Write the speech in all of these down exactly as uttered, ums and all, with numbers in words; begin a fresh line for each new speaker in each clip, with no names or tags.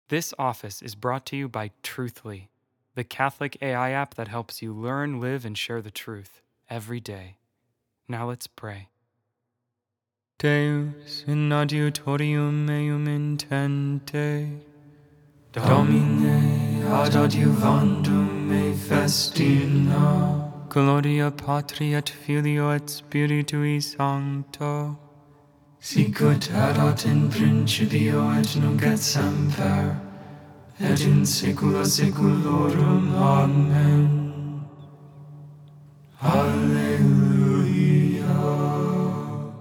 This office is brought to you by Truthly, the Catholic A I app that helps you learn, live, and share the truth every day. Now let's pray. Deus in adiutorium meum intente, Domine ad adiuvandum me festina, Gloria Patri et Filio et Spiritui Sancto, sicut erat in principio et nunc et semper, et in saecula saeculorum. Amen. Alleluia.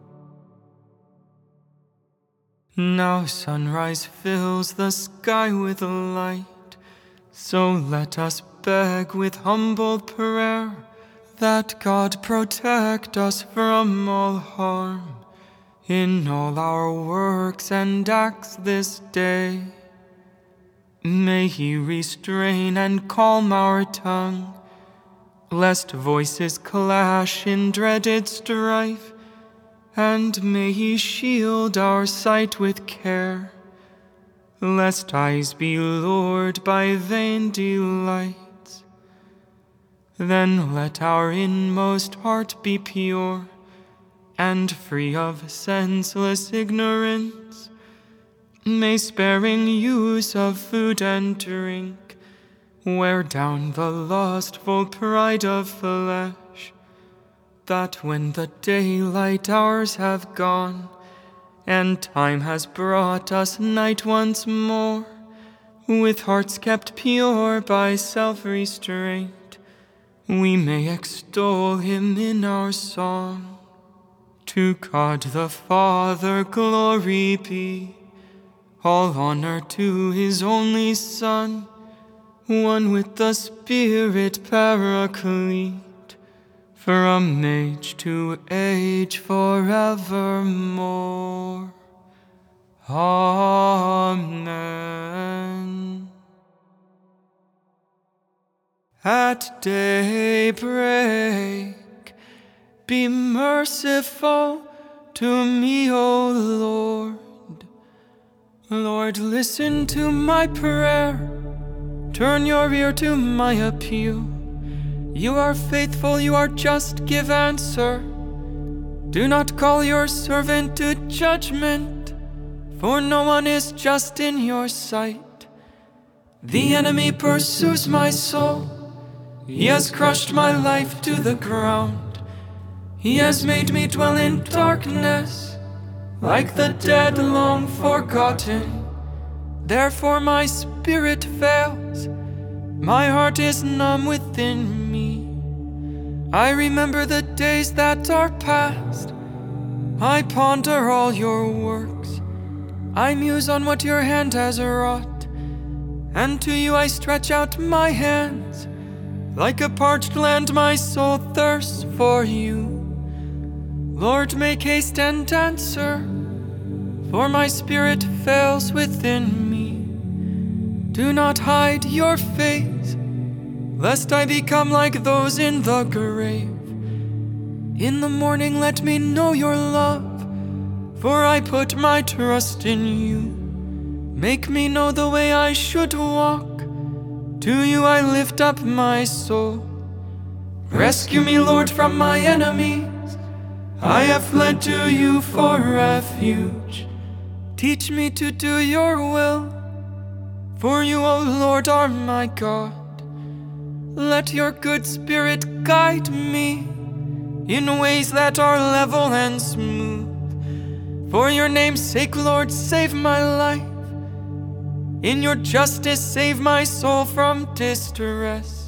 Now sunrise fills the sky with light, so let us beg with humble prayer that God protect us from all harm in all our works and acts this day. May He restrain and calm our tongue, lest voices clash in dreaded strife, and may He shield our sight with care, lest eyes be lured by vain delights. Then let our inmost heart be pure, and free of senseless ignorance. May sparing use of food and drink wear down the lustful pride of flesh, that when the daylight hours have gone, and time has brought us night once more, with hearts kept pure by self-restraint, we may extol Him in our song. To God the Father glory be, all honor to His only Son, one with the Spirit Paraclete, from age to age forevermore. Amen. At daybreak, be merciful to me, O Lord. Lord, listen to my prayer. Turn your ear to my appeal. You are faithful, you are just, give answer. Do not call your servant to judgment, for no one is just in your sight. The enemy pursues my soul. He has crushed my life to the ground. He has made me dwell in darkness, like the dead long forgotten. Therefore my spirit fails, my heart is numb within me. I remember the days that are past, I ponder all your works. I muse on what your hand has wrought, and to you I stretch out my hands. Like a parched land my soul thirsts for you. Lord, make haste and answer, for my spirit fails within me. Do not hide your face, lest I become like those in the grave. In the morning let me know your love, for I put my trust in you. Make me know the way I should walk, to you I lift up my soul. Rescue me, Lord, from my enemies. I have fled to you for refuge. Teach me to do your will, for you, O Lord, are my God. Let your good spirit guide me in ways that are level and smooth. For your name's sake, Lord, save my life. In your justice, save my soul from distress.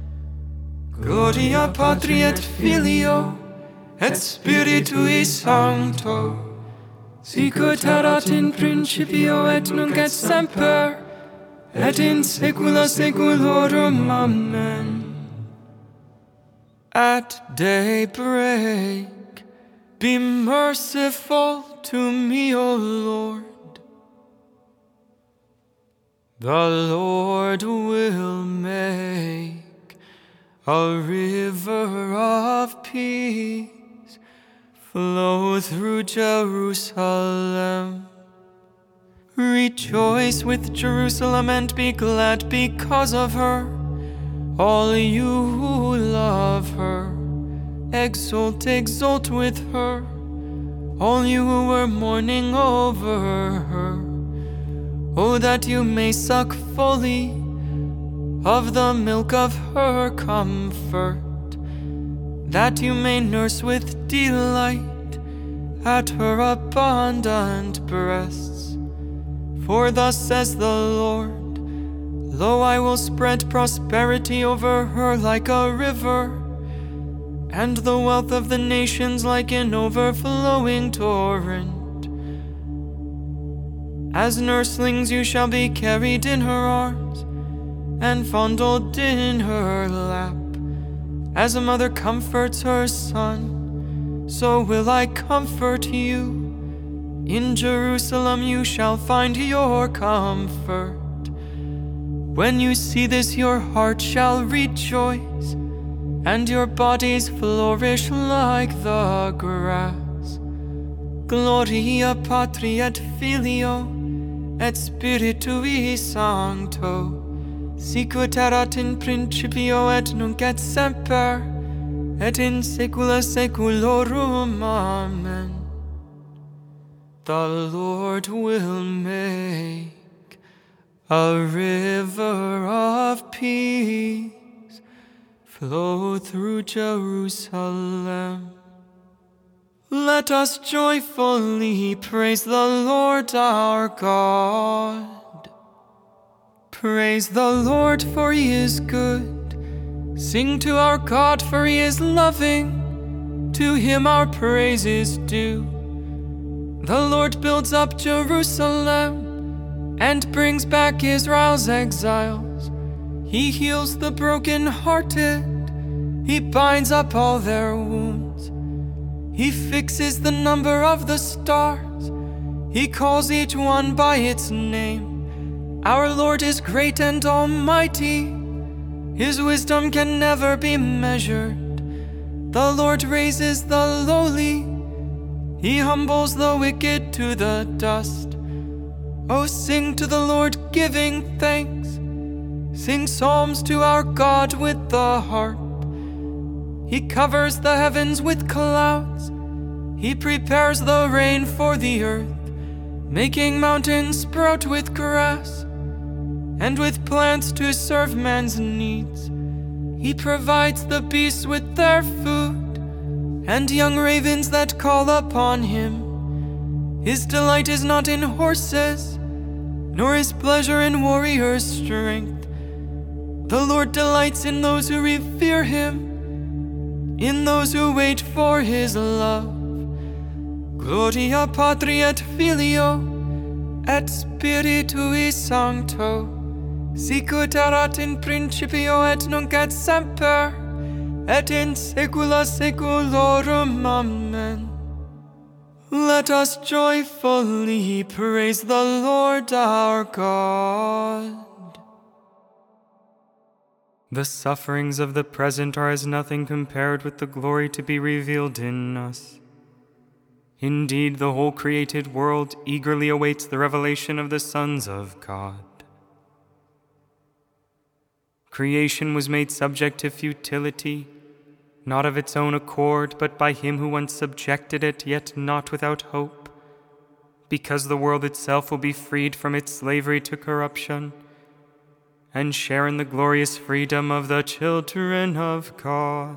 Gloria Patri et Filio et Spiritui Sancto, sicut erat in principio et nunc et semper, et in saecula saeculorum. Amen. At daybreak, be merciful to me, O Lord. The Lord will make a river of peace flow through Jerusalem. Rejoice with Jerusalem and be glad because of her, all you who love her. Exult, exult with her, all you who were mourning over her. Oh, that you may suck fully of the milk of her comfort, that you may nurse with delight at her abundant breasts. For thus says the Lord, lo, I will spread prosperity over her like a river, and the wealth of the nations like an overflowing torrent. As nurslings you shall be carried in her arms, and fondled in her lap. As a mother comforts her son, so will I comfort you. In Jerusalem you shall find your comfort. When you see this, your heart shall rejoice, and your bodies flourish like the grass. Gloria Patri et Filio et Spiritui Sancto, sicut erat in principio et nunc et semper, et in saecula saeculorum. Amen. The Lord will make a river of peace flow through Jerusalem. Let us joyfully praise the Lord our God. Praise the Lord, for he is good. Sing to our God, for he is loving. To him our praise is due. The Lord builds up Jerusalem and brings back Israel's exiles. He heals the broken-hearted. He binds up all their wounds. He fixes the number of the stars. He calls each one by its name. Our Lord is great and almighty. His wisdom can never be measured. The Lord raises the lowly. He humbles the wicked to the dust. Oh, sing to the Lord, giving thanks. Sing psalms to our God with the harp. He covers the heavens with clouds. He prepares the rain for the earth, making mountains sprout with grass, and with plants to serve man's needs. He provides the beasts with their food, and young ravens that call upon him. His delight is not in horses, nor his pleasure in warriors' strength. The Lord delights in those who revere him, in those who wait for his love. Gloria Patri et Filio et Spiritui Sancto, sicut erat in principio et nunc et semper, et in saecula saeculorum. Amen. Let us joyfully praise the Lord our God. The sufferings of the present are as nothing compared with the glory to be revealed in us. Indeed, the whole created world eagerly awaits the revelation of the sons of God. Creation was made subject to futility, not of its own accord, but by him who once subjected it, yet not without hope, because the world itself will be freed from its slavery to corruption, and share in the glorious freedom of the children of God.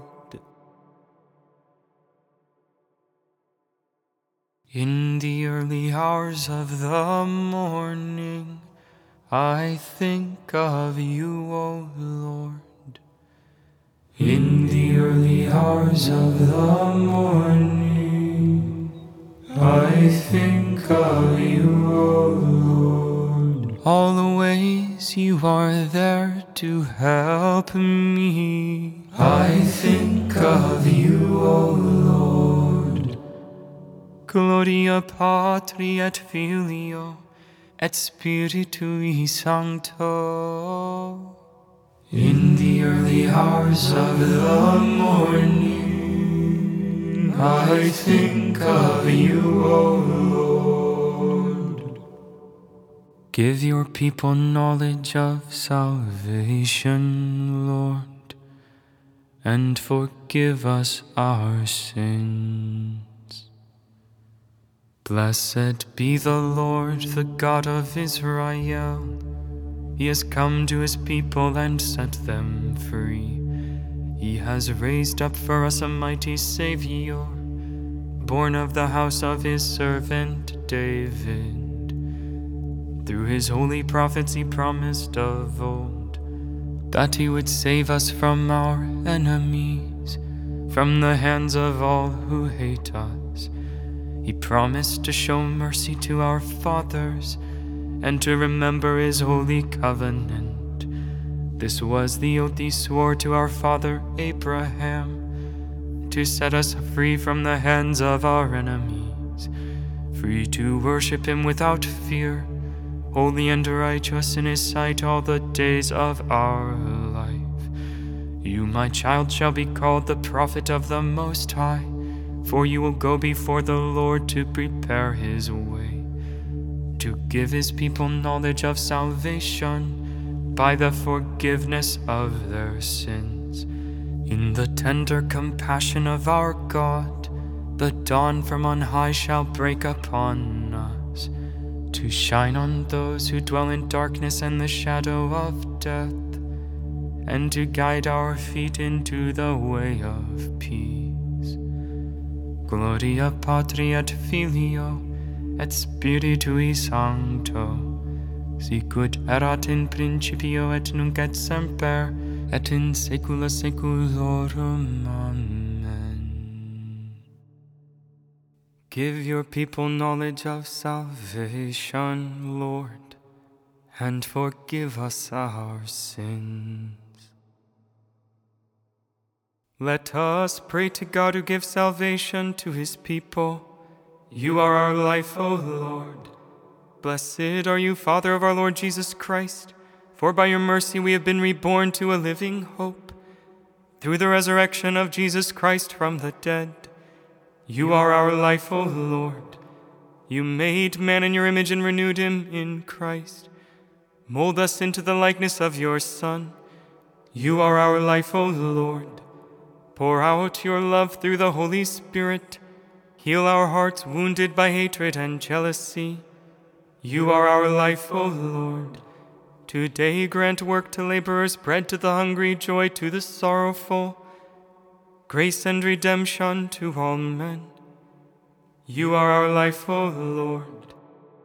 In the early hours of the morning, I think of you, O Lord. In the early hours of the morning, I think of you, O Lord. All the ways you are there to help me, I think of you, O Lord. Gloria Patri et Filio et Spiritui Sancto. In the early hours of the morning, I think of you, O Lord. Give your people knowledge of salvation, Lord, and forgive us our sins. Blessed be the Lord, the God of Israel. He has come to his people and set them free. He has raised up for us a mighty Savior, born of the house of his servant David. Through his holy prophets he promised of old that he would save us from our enemies, from the hands of all who hate us. He promised to show mercy to our fathers and to remember his holy covenant. This was the oath he swore to our father Abraham, to set us free from the hands of our enemies, free to worship him without fear, holy and righteous in his sight all the days of our life. You, my child, shall be called the prophet of the Most High, for you will go before the Lord to prepare his way, to give his people knowledge of salvation by the forgiveness of their sins. In the tender compassion of our God, the dawn from on high shall break upon us, to shine on those who dwell in darkness and the shadow of death, and to guide our feet into the way of peace. Gloria Patri et Filio et Spiritui Sancto, sicut erat in principio et nunc et semper, et in saecula saeculorum. Amen. Give your people knowledge of salvation, Lord, and forgive us our sins. Let us pray to God who gives salvation to his people. You are our life, O Lord. Blessed are you, Father of our Lord Jesus Christ, for by your mercy we have been reborn to a living hope. Through the resurrection of Jesus Christ from the dead, you are our life, O Lord. You made man in your image and renewed him in Christ. Mold us into the likeness of your Son. You are our life, O Lord. Pour out your love through the Holy Spirit. Heal our hearts wounded by hatred and jealousy. You are our life, O Lord. Today grant work to laborers, bread to the hungry, joy to the sorrowful, grace and redemption to all men. You are our life, O Lord.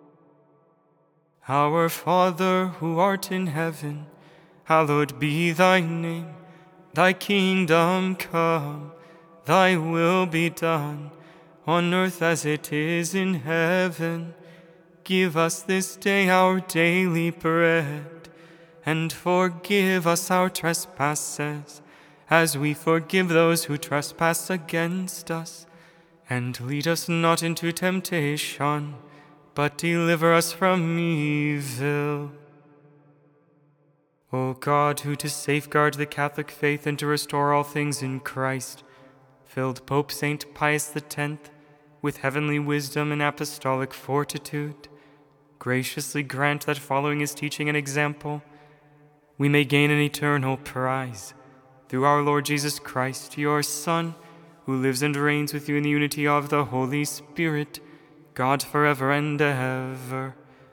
Our Father, who art in heaven, hallowed be thy name. Thy kingdom come, thy will be done, on earth as it is in heaven. Give us this day our daily bread, and forgive us our trespasses, as we forgive those who trespass against us. And lead us not into temptation, but deliver us from evil. O God, who to safeguard the Catholic faith and to restore all things in Christ, filled Pope Saint Pius the Tenth with heavenly wisdom and apostolic fortitude, graciously grant that following his teaching and example, we may gain an eternal prize, through our Lord Jesus Christ, your Son, who lives and reigns with you in the unity of the Holy Spirit, God forever and ever.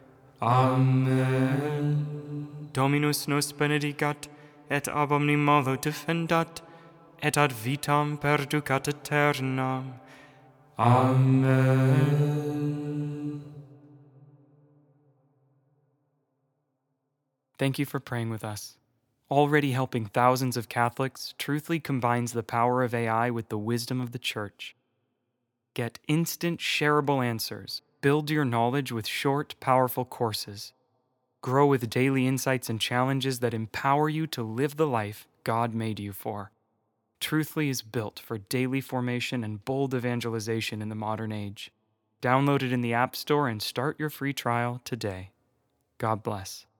Amen. Dominus nos benedicat, et ab omni malo defendat, et ad vitam perducat aeternam. Amen. Thank you for praying with us. Already helping thousands of Catholics, Truthly combines the power of A I with the wisdom of the Church. Get instant, shareable answers. Build your knowledge with short, powerful courses. Grow with daily insights and challenges that empower you to live the life God made you for. Truthly is built for daily formation and bold evangelization in the modern age. Download it in the App Store and start your free trial today. God bless.